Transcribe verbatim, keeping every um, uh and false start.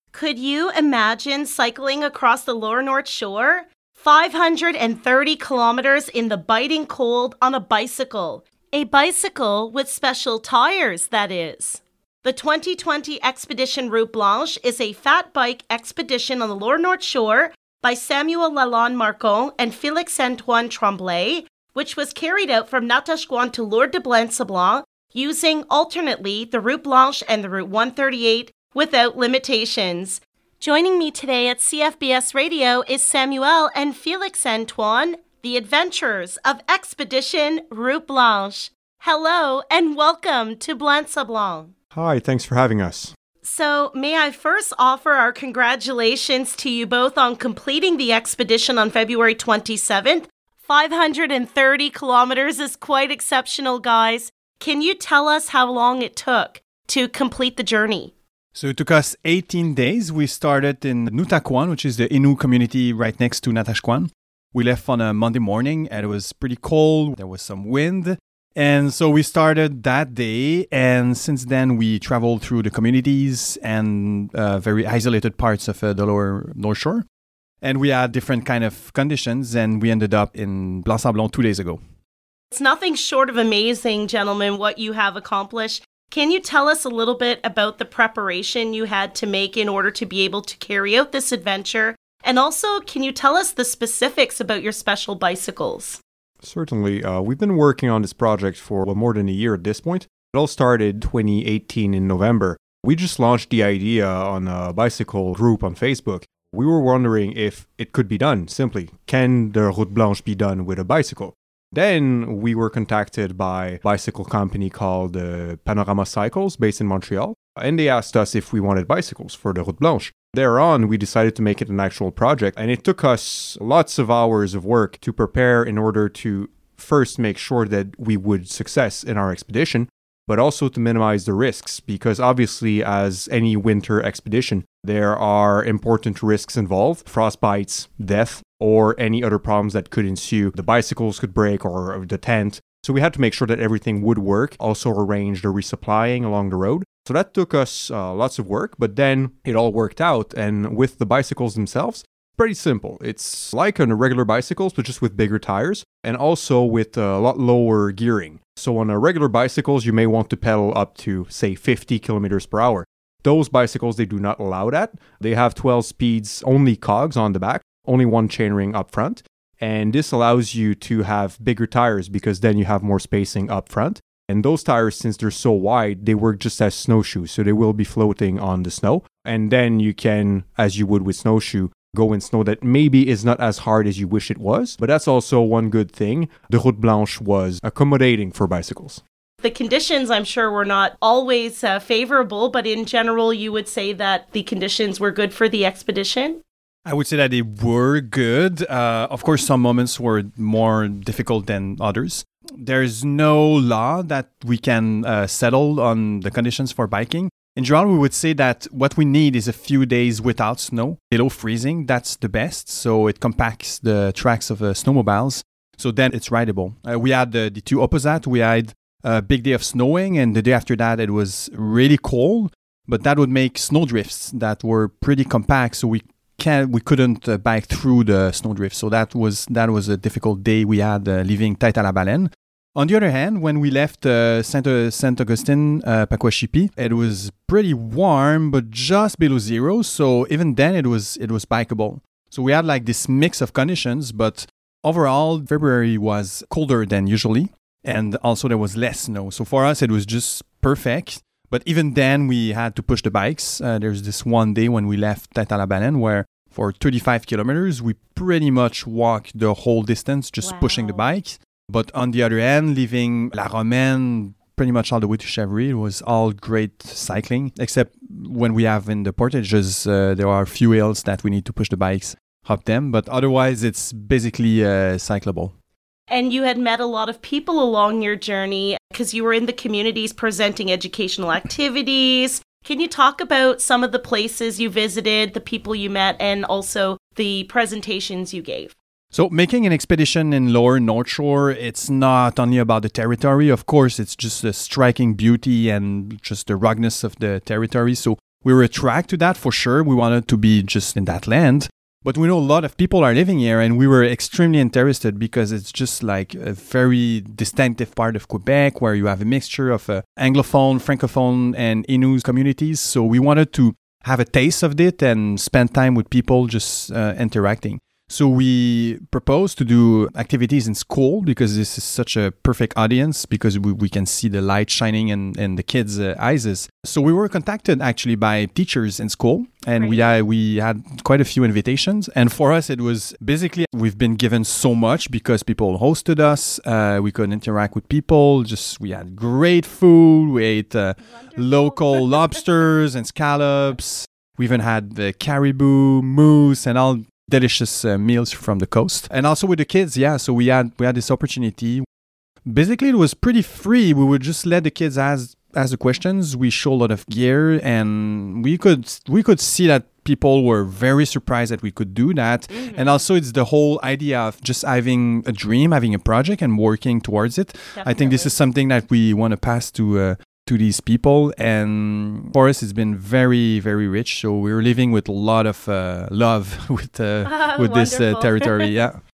Could you imagine cycling across the Lower North Shore? five hundred thirty kilometers in the biting cold on a bicycle. A bicycle with special tires, that is. The twenty twenty Expedition Route Blanche is a fat bike expedition on the Lower North Shore by Samuel Lalonde Marcon and Félix-Antoine Tremblay, which was carried out from Natashquan to Lourdes de Blain-Sablon using alternately the Route Blanche and the Route one thirty-eight without limitations. Joining me today at C F B S Radio is Samuel and Félix-Antoine, the adventurers of Expedition Route Blanche. Hello and welcome to Blain-Sablon. Hi, thanks for having us. So, may I first offer our congratulations to you both on completing the expedition on February twenty-seventh. five hundred thirty kilometers is quite exceptional, guys. Can you tell us how long it took to complete the journey? So it took us eighteen days. We started in Noutaquan, which is the Innu community right next to Natashquan. We left on a Monday morning and it was pretty cold. There was some wind. And so we started that day. And since then, we traveled through the communities and uh, very isolated parts of uh, the lower North Shore. And we had different kind of conditions. And we ended up in Blain-Sablon two days ago. It's nothing short of amazing, gentlemen, what you have accomplished. Can you tell us a little bit about the preparation you had to make in order to be able to carry out this adventure? And also, can you tell us the specifics about your special bicycles? Certainly. Uh, we've been working on this project for well, more than a year at this point. It all started twenty eighteen in November. We just launched the idea on a bicycle group on Facebook. We were wondering if it could be done, simply. Can the Route Blanche be done with a bicycle? Then we were contacted by a bicycle company called uh, Panorama Cycles based in Montreal, and they asked us if we wanted bicycles for the Route Blanche. Thereon, we decided to make it an actual project, and it took us lots of hours of work to prepare in order to first make sure that we would success in our expedition, but also to minimize the risks, because obviously, as any winter expedition, there are important risks involved: frostbites, death, or any other problems that could ensue. The bicycles could break or the tent. So we had to make sure that everything would work, also arrange the resupplying along the road. So that took us uh, lots of work, but then it all worked out. And with the bicycles themselves, pretty simple. It's like on regular bicycles, but just with bigger tires and also with a lot lower gearing. So on a regular bicycles, you may want to pedal up to, say, fifty kilometers per hour. Those bicycles, they do not allow that. They have twelve speeds, only cogs on the back, only one chainring up front. And this allows you to have bigger tires because then you have more spacing up front. And those tires, since they're so wide, they work just as snowshoes. So they will be floating on the snow. And then you can, as you would with snowshoe, go in snow that maybe is not as hard as you wish it was. But that's also one good thing. The Route Blanche was accommodating for bicycles. The conditions, I'm sure, were not always uh, favorable, but in general, you would say that the conditions were good for the expedition? I would say that they were good. Uh, of course, some moments were more difficult than others. There's no law that we can uh, settle on the conditions for biking. In general, we would say that what we need is a few days without snow, below freezing. That's the best. So it compacts the tracks of uh, snowmobiles. So then it's rideable. Uh, we had the, the two opposite. We had a big day of snowing, and the day after that, it was really cold. But that would make snowdrifts that were pretty compact. So we Can, we couldn't uh, bike through the snowdrift. So that was that was a difficult day we had uh, leaving Tête-à-la-Baleine. On the other hand, when we left uh, Saint, uh, Saint Augustine, uh, Pacoashippi, it was pretty warm, but just below zero. So even then, it was it was bikeable. So we had like this mix of conditions, but overall, February was colder than usually. And also there was less snow. So for us, it was just perfect. But even then, we had to push the bikes. Uh, there's this one day when we left Tête-à-la-Baleine where for thirty-five kilometers, we pretty much walked the whole distance, just Wow. pushing the bikes. But on the other hand, leaving La Romaine pretty much all the way to Chèvry, it was all great cycling, except when we have in the portages, uh, there are a few hills that we need to push the bikes up them. But otherwise, it's basically uh, cyclable. And you had met a lot of people along your journey because you were in the communities presenting educational activities. Can you talk about some of the places you visited, the people you met, and also the presentations you gave? So making an expedition in Lower North Shore, it's not only about the territory. Of course, it's just the striking beauty and just the ruggedness of the territory. So we were attracted to that for sure. We wanted to be just in that land. But we know a lot of people are living here, and we were extremely interested because it's just like a very distinctive part of Quebec where you have a mixture of uh, Anglophone, Francophone, and Inuit communities. So we wanted to have a taste of it and spend time with people just uh, interacting. So we proposed to do activities in school because this is such a perfect audience because we, we can see the light shining in, in the kids' uh, eyes. So we were contacted actually by teachers in school, and right. we, had, we had quite a few invitations. And for us, it was basically we've been given so much because people hosted us. Uh, we could interact with people. Just we had great food. We ate uh, local lobsters and scallops. We even had the caribou, moose, and all delicious uh, meals from the coast. And also with the kids, yeah, so we had we had this opportunity. Basically, it was pretty free. We would just let the kids ask ask the questions. We show a lot of gear, and we could we could see that people were very surprised that we could do that. Mm-hmm. And also, it's the whole idea of just having a dream, having a project, and working towards it. Definitely. I think this is something that we want to pass to uh, to these people, and for us it's been very very rich, so we're living with a lot of uh, love with uh, with this uh, territory. Yeah.